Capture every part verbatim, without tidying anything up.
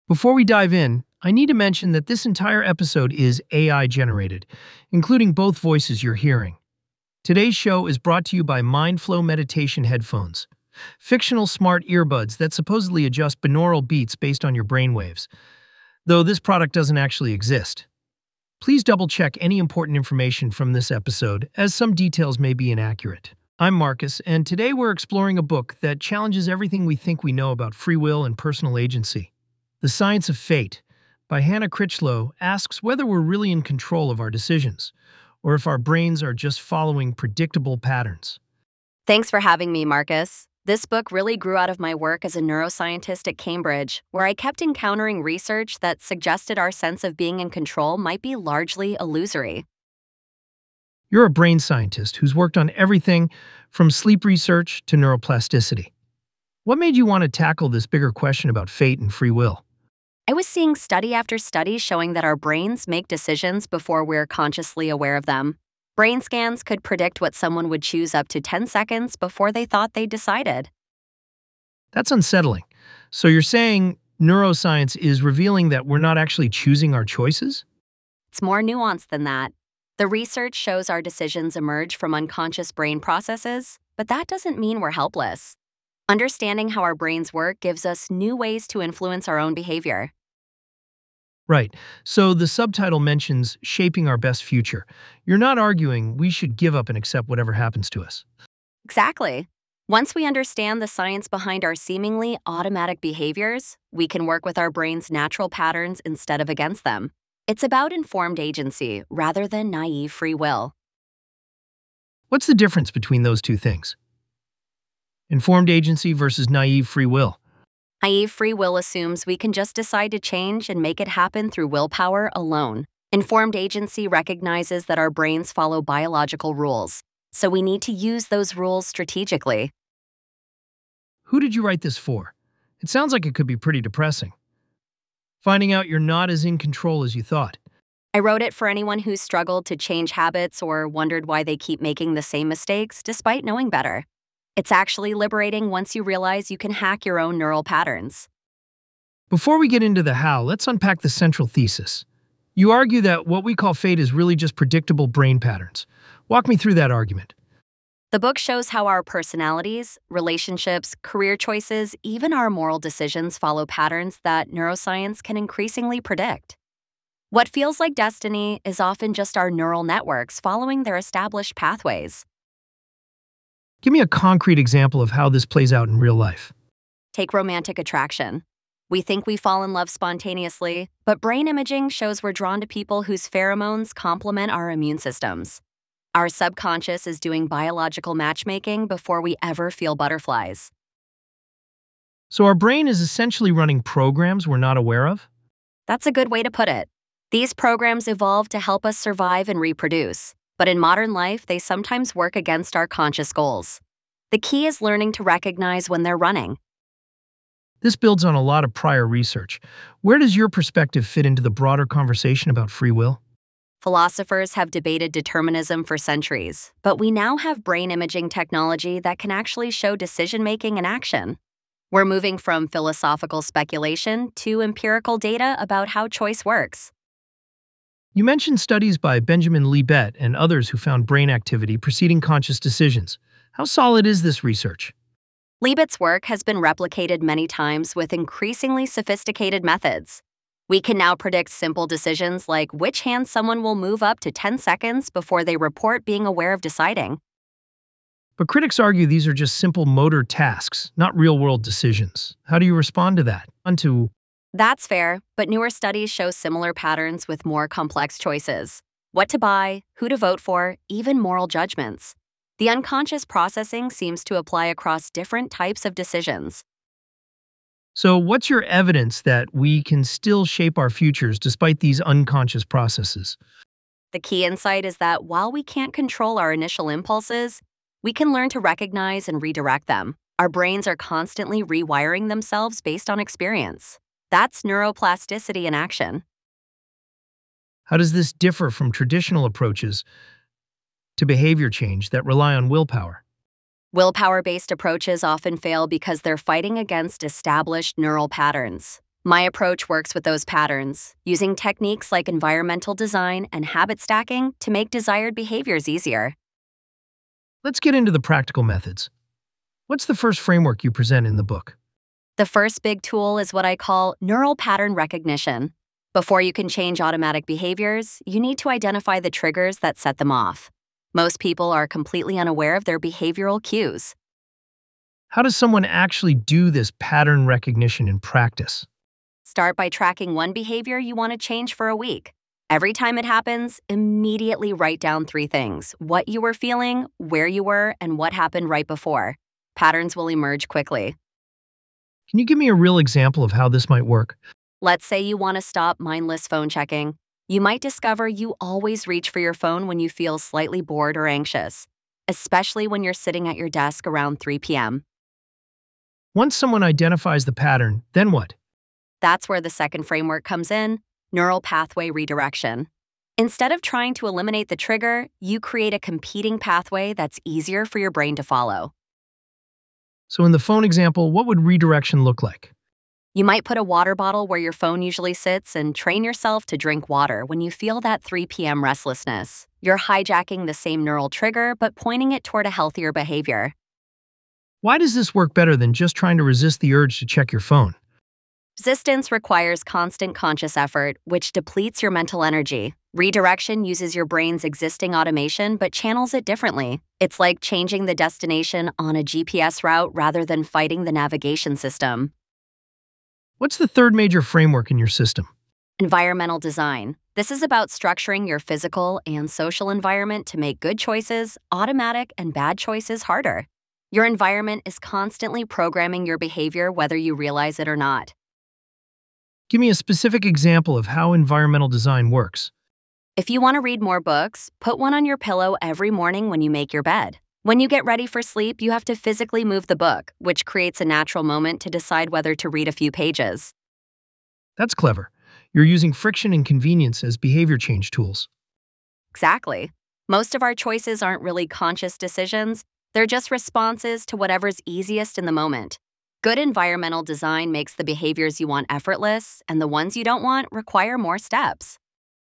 Before we dive in, I need to mention that this entire episode is A I generated, including both voices you're hearing. Today's show is brought to you by Mindflow Meditation Headphones, fictional smart earbuds that supposedly adjust binaural beats based on your brainwaves, though this product doesn't actually exist. Please double-check any important information from this episode, as some details may be inaccurate. I'm Marcus, and today we're exploring a book that challenges everything we think we know about free will and personal agency. The Science of Fate by Hannah Critchlow asks whether we're really in control of our decisions, or if our brains are just following predictable patterns. Thanks for having me, Marcus. This book really grew out of my work as a neuroscientist at Cambridge, where I kept encountering research that suggested our sense of being in control might be largely illusory. You're a brain scientist who's worked on everything from sleep research to neuroplasticity. What made you want to tackle this bigger question about fate and free will? I was seeing study after study showing that our brains make decisions before we're consciously aware of them. Brain scans could predict what someone would choose up to ten seconds before they thought they decided. That's unsettling. So you're saying neuroscience is revealing that we're not actually choosing our choices? It's more nuanced than that. The research shows our decisions emerge from unconscious brain processes, but that doesn't mean we're helpless. Understanding how our brains work gives us new ways to influence our own behavior. Right. So the subtitle mentions shaping our best future. You're not arguing we should give up and accept whatever happens to us. Exactly. Once we understand the science behind our seemingly automatic behaviors, we can work with our brain's natural patterns instead of against them. It's about informed agency rather than naive free will. What's the difference between those two things? Informed agency versus naive free will. Naive free will assumes we can just decide to change and make it happen through willpower alone. Informed agency recognizes that our brains follow biological rules, so we need to use those rules strategically. Who did you write this for? It sounds like it could be pretty depressing. Finding out you're not as in control as you thought. I wrote it for anyone who's struggled to change habits or wondered why they keep making the same mistakes despite knowing better. It's actually liberating once you realize you can hack your own neural patterns. Before we get into the how, let's unpack the central thesis. You argue that what we call fate is really just predictable brain patterns. Walk me through that argument. The book shows how our personalities, relationships, career choices, even our moral decisions follow patterns that neuroscience can increasingly predict. What feels like destiny is often just our neural networks following their established pathways. Give me a concrete example of how this plays out in real life. Take romantic attraction. We think we fall in love spontaneously, but brain imaging shows we're drawn to people whose pheromones complement our immune systems. Our subconscious is doing biological matchmaking before we ever feel butterflies. So our brain is essentially running programs we're not aware of? That's a good way to put it. These programs evolved to help us survive and reproduce, but in modern life, they sometimes work against our conscious goals. The key is learning to recognize when they're running. This builds on a lot of prior research. Where does your perspective fit into the broader conversation about free will? Philosophers have debated determinism for centuries, but we now have brain imaging technology that can actually show decision-making in action. We're moving from philosophical speculation to empirical data about how choice works. You mentioned studies by Benjamin Libet and others who found brain activity preceding conscious decisions. How solid is this research? Libet's work has been replicated many times with increasingly sophisticated methods. We can now predict simple decisions like which hand someone will move up to ten seconds before they report being aware of deciding. But critics argue these are just simple motor tasks, not real-world decisions. How do you respond to that? Onto That's fair, but newer studies show similar patterns with more complex choices. What to buy, who to vote for, even moral judgments. The unconscious processing seems to apply across different types of decisions. So what's your evidence that we can still shape our futures despite these unconscious processes? The key insight is that while we can't control our initial impulses, we can learn to recognize and redirect them. Our brains are constantly rewiring themselves based on experience. That's neuroplasticity in action. How does this differ from traditional approaches to behavior change that rely on willpower? Willpower-based approaches often fail because they're fighting against established neural patterns. My approach works with those patterns, using techniques like environmental design and habit stacking to make desired behaviors easier. Let's get into the practical methods. What's the first framework you present in the book? The first big tool is what I call neural pattern recognition. Before you can change automatic behaviors, you need to identify the triggers that set them off. Most people are completely unaware of their behavioral cues. How does someone actually do this pattern recognition in practice? Start by tracking one behavior you want to change for a week. Every time it happens, immediately write down three things: what you were feeling, where you were, and what happened right before. Patterns will emerge quickly. Can you give me a real example of how this might work? Let's say you want to stop mindless phone checking. You might discover you always reach for your phone when you feel slightly bored or anxious, especially when you're sitting at your desk around three p m Once someone identifies the pattern, then what? That's where the second framework comes in: neural pathway redirection. Instead of trying to eliminate the trigger, you create a competing pathway that's easier for your brain to follow. So in the phone example, what would redirection look like? You might put a water bottle where your phone usually sits and train yourself to drink water when you feel that three p m restlessness. You're hijacking the same neural trigger, but pointing it toward a healthier behavior. Why does this work better than just trying to resist the urge to check your phone? Resistance requires constant conscious effort, which depletes your mental energy. Redirection uses your brain's existing automation but channels it differently. It's like changing the destination on a G P S route rather than fighting the navigation system. What's the third major framework in your system? Environmental design. This is about structuring your physical and social environment to make good choices automatic and bad choices harder. Your environment is constantly programming your behavior whether you realize it or not. Give me a specific example of how environmental design works. If you want to read more books, put one on your pillow every morning when you make your bed. When you get ready for sleep, you have to physically move the book, which creates a natural moment to decide whether to read a few pages. That's clever. You're using friction and convenience as behavior change tools. Exactly. Most of our choices aren't really conscious decisions. They're just responses to whatever's easiest in the moment. Good environmental design makes the behaviors you want effortless, and the ones you don't want require more steps.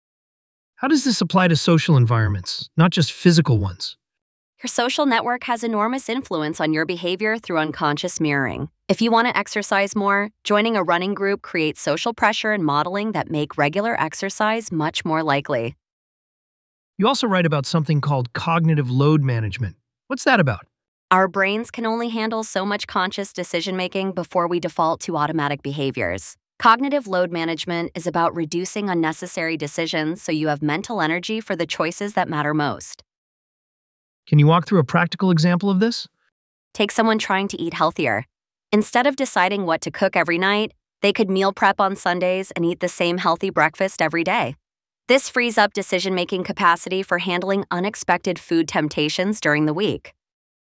How does this apply to social environments, not just physical ones? Your social network has enormous influence on your behavior through unconscious mirroring. If you want to exercise more, joining a running group creates social pressure and modeling that make regular exercise much more likely. You also write about something called cognitive load management. What's that about? Our brains can only handle so much conscious decision-making before we default to automatic behaviors. Cognitive load management is about reducing unnecessary decisions so you have mental energy for the choices that matter most. Can you walk through a practical example of this? Take someone trying to eat healthier. Instead of deciding what to cook every night, they could meal prep on Sundays and eat the same healthy breakfast every day. This frees up decision-making capacity for handling unexpected food temptations during the week.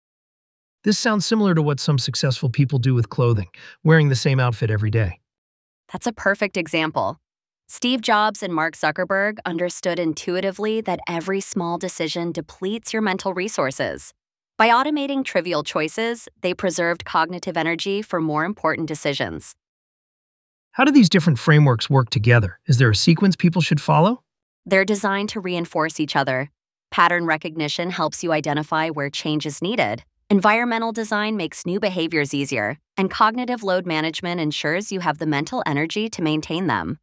This sounds similar to what some successful people do with clothing, wearing the same outfit every day. That's a perfect example. Steve Jobs and Mark Zuckerberg understood intuitively that every small decision depletes your mental resources. By automating trivial choices, they preserved cognitive energy for more important decisions. How do these different frameworks work together? Is there a sequence people should follow? They're designed to reinforce each other. Pattern recognition helps you identify where change is needed. Environmental design makes new behaviors easier, and cognitive load management ensures you have the mental energy to maintain them.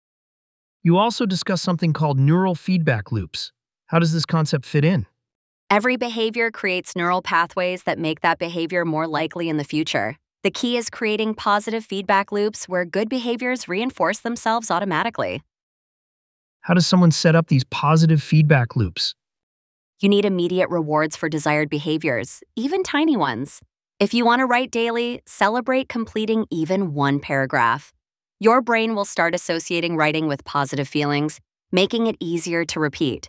You also discuss something called neural feedback loops. How does this concept fit in? Every behavior creates neural pathways that make that behavior more likely in the future. The key is creating positive feedback loops where good behaviors reinforce themselves automatically. How does someone set up these positive feedback loops? You need immediate rewards for desired behaviors, even tiny ones. If you want to write daily, celebrate completing even one paragraph. Your brain will start associating writing with positive feelings, making it easier to repeat.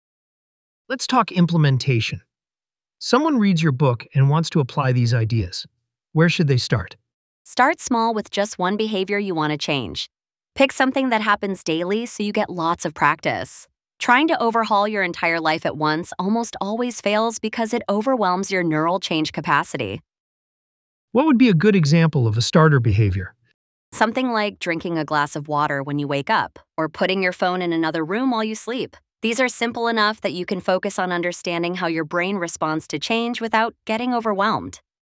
Let's talk implementation. Someone reads your book and wants to apply these ideas. Where should they start? Start small with just one behavior you want to change. Pick something that happens daily so you get lots of practice. Trying to overhaul your entire life at once almost always fails because it overwhelms your neural change capacity. What would be a good example of a starter behavior? Something like drinking a glass of water when you wake up, or putting your phone in another room while you sleep. These are simple enough that you can focus on understanding how your brain responds to change without getting overwhelmed.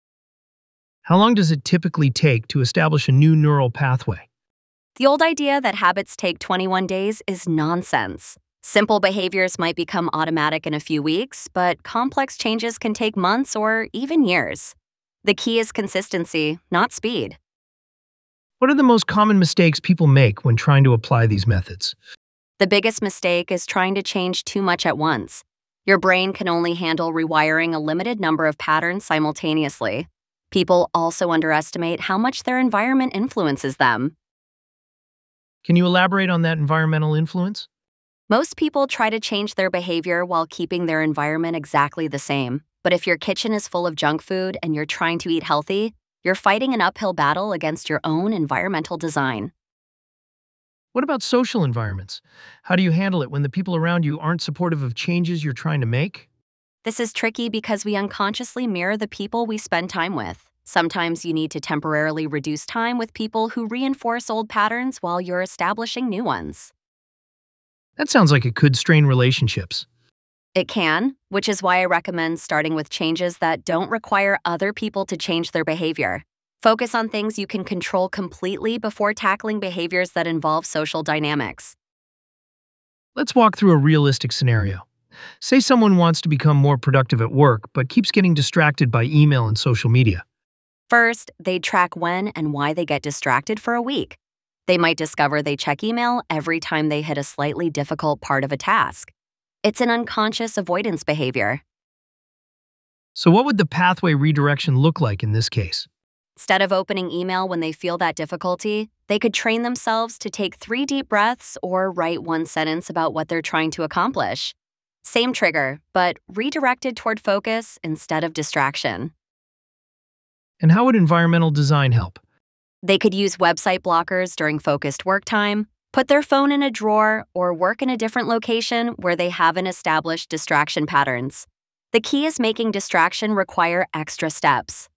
How long does it typically take to establish a new neural pathway? The old idea that habits take twenty-one days is nonsense. Simple behaviors might become automatic in a few weeks, but complex changes can take months or even years. The key is consistency, not speed. What are the most common mistakes people make when trying to apply these methods? The biggest mistake is trying to change too much at once. Your brain can only handle rewiring a limited number of patterns simultaneously. People also underestimate how much their environment influences them. Can you elaborate on that environmental influence? Most people try to change their behavior while keeping their environment exactly the same. But if your kitchen is full of junk food and you're trying to eat healthy, you're fighting an uphill battle against your own environmental design. What about social environments? How do you handle it when the people around you aren't supportive of changes you're trying to make? This is tricky because we unconsciously mirror the people we spend time with. Sometimes you need to temporarily reduce time with people who reinforce old patterns while you're establishing new ones. That sounds like it could strain relationships. It can, which is why I recommend starting with changes that don't require other people to change their behavior. Focus on things you can control completely before tackling behaviors that involve social dynamics. Let's walk through a realistic scenario. Say someone wants to become more productive at work, but keeps getting distracted by email and social media. First, they track when and why they get distracted for a week. They might discover they check email every time they hit a slightly difficult part of a task. It's an unconscious avoidance behavior. So what would the pathway redirection look like in this case? Instead of opening email when they feel that difficulty, they could train themselves to take three deep breaths or write one sentence about what they're trying to accomplish. Same trigger, but redirected toward focus instead of distraction. And how would environmental design help? They could use website blockers during focused work time, put their phone in a drawer, or work in a different location where they haven't established distraction patterns. The key is making distraction require extra steps.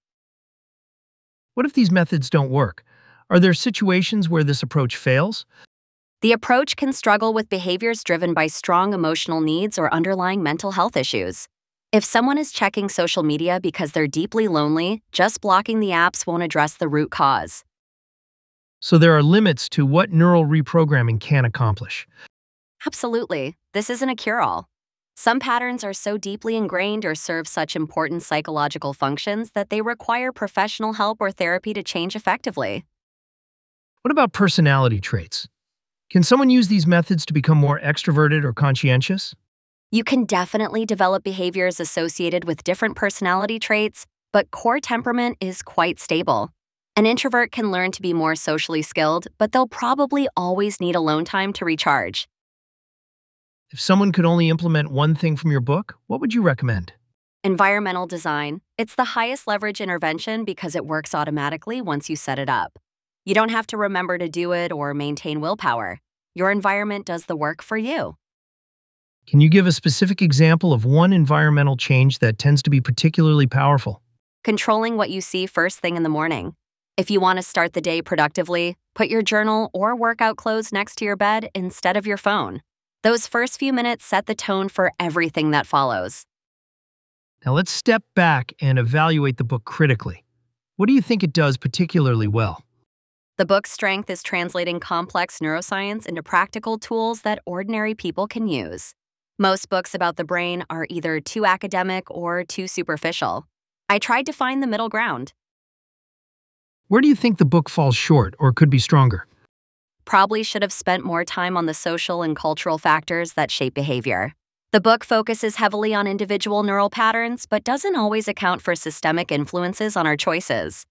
What if these methods don't work? Are there situations where this approach fails? The approach can struggle with behaviors driven by strong emotional needs or underlying mental health issues. If someone is checking social media because they're deeply lonely, just blocking the apps won't address the root cause. So there are limits to what neural reprogramming can accomplish. Absolutely. This isn't a cure-all. Some patterns are so deeply ingrained or serve such important psychological functions that they require professional help or therapy to change effectively. What about personality traits? Can someone use these methods to become more extroverted or conscientious? You can definitely develop behaviors associated with different personality traits, but core temperament is quite stable. An introvert can learn to be more socially skilled, but they'll probably always need alone time to recharge. If someone could only implement one thing from your book, what would you recommend? Environmental design. It's the highest leverage intervention because it works automatically once you set it up. You don't have to remember to do it or maintain willpower. Your environment does the work for you. Can you give a specific example of one environmental change that tends to be particularly powerful? Controlling what you see first thing in the morning. If you want to start the day productively, put your journal or workout clothes next to your bed instead of your phone. Those first few minutes set the tone for everything that follows. Now let's step back and evaluate the book critically. What do you think it does particularly well? The book's strength is translating complex neuroscience into practical tools that ordinary people can use. Most books about the brain are either too academic or too superficial. I tried to find the middle ground. Where do you think the book falls short or could be stronger? Probably should have spent more time on the social and cultural factors that shape behavior. The book focuses heavily on individual neural patterns, but doesn't always account for systemic influences on our choices.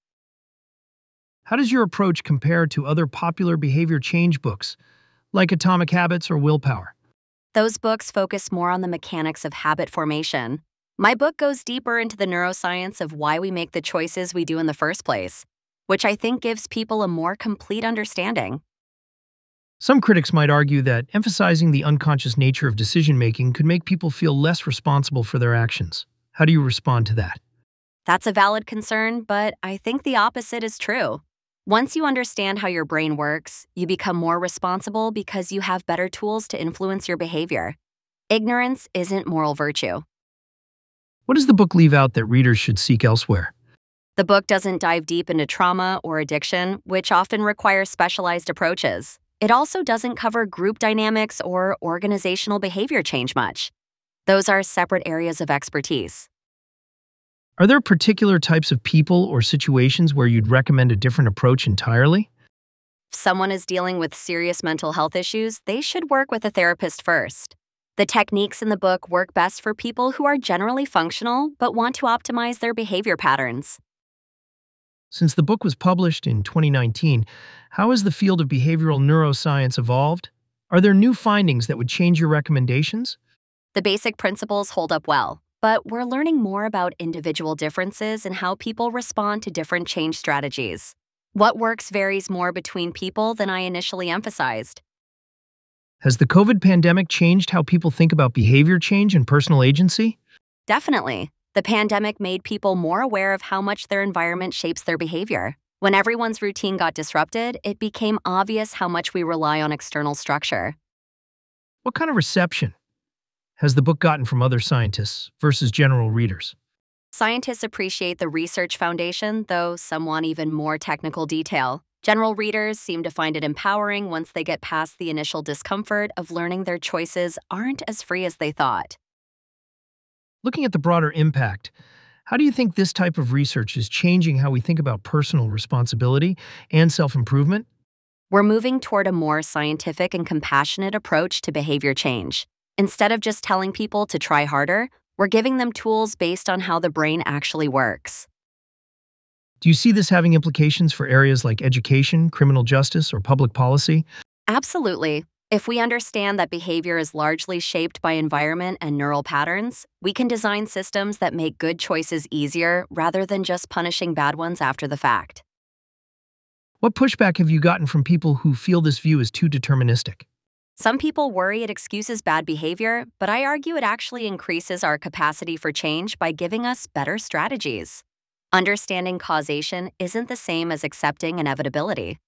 How does your approach compare to other popular behavior change books, like Atomic Habits or Willpower? Those books focus more on the mechanics of habit formation. My book goes deeper into the neuroscience of why we make the choices we do in the first place, which I think gives people a more complete understanding. Some critics might argue that emphasizing the unconscious nature of decision-making could make people feel less responsible for their actions. How do you respond to that? That's a valid concern, but I think the opposite is true. Once you understand how your brain works, you become more responsible because you have better tools to influence your behavior. Ignorance isn't moral virtue. What does the book leave out that readers should seek elsewhere? The book doesn't dive deep into trauma or addiction, which often require specialized approaches. It also doesn't cover group dynamics or organizational behavior change much. Those are separate areas of expertise. Are there particular types of people or situations where you'd recommend a different approach entirely? If someone is dealing with serious mental health issues, they should work with a therapist first. The techniques in the book work best for people who are generally functional but want to optimize their behavior patterns. Since the book was published in twenty nineteen, how has the field of behavioral neuroscience evolved? Are there new findings that would change your recommendations? The basic principles hold up well, but we're learning more about individual differences and how people respond to different change strategies. What works varies more between people than I initially emphasized. Has the COVID pandemic changed how people think about behavior change and personal agency? Definitely. The pandemic made people more aware of how much their environment shapes their behavior. When everyone's routine got disrupted, it became obvious how much we rely on external structure. What kind of reception has the book gotten from other scientists versus general readers? Scientists appreciate the research foundation, though some want even more technical detail. General readers seem to find it empowering once they get past the initial discomfort of learning their choices aren't as free as they thought. Looking at the broader impact, how do you think this type of research is changing how we think about personal responsibility and self-improvement? We're moving toward a more scientific and compassionate approach to behavior change. Instead of just telling people to try harder, we're giving them tools based on how the brain actually works. Do you see this having implications for areas like education, criminal justice, or public policy? Absolutely. If we understand that behavior is largely shaped by environment and neural patterns, we can design systems that make good choices easier rather than just punishing bad ones after the fact. What pushback have you gotten from people who feel this view is too deterministic? Some people worry it excuses bad behavior, but I argue it actually increases our capacity for change by giving us better strategies. Understanding causation isn't the same as accepting inevitability.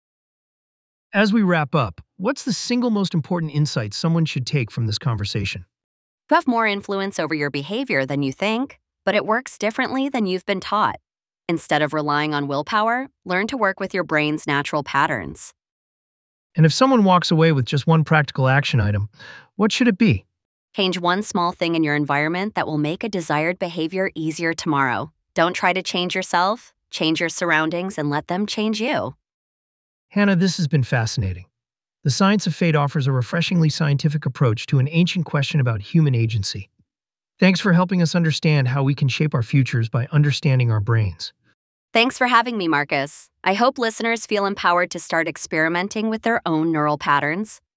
As we wrap up, what's the single most important insight someone should take from this conversation? You have more influence over your behavior than you think, but it works differently than you've been taught. Instead of relying on willpower, learn to work with your brain's natural patterns. And if someone walks away with just one practical action item, what should it be? Change one small thing in your environment that will make a desired behavior easier tomorrow. Don't try to change yourself, change your surroundings, and let them change you. Hannah, this has been fascinating. The Science of Fate offers a refreshingly scientific approach to an ancient question about human agency. Thanks for helping us understand how we can shape our futures by understanding our brains. Thanks for having me, Marcus. I hope listeners feel empowered to start experimenting with their own neural patterns.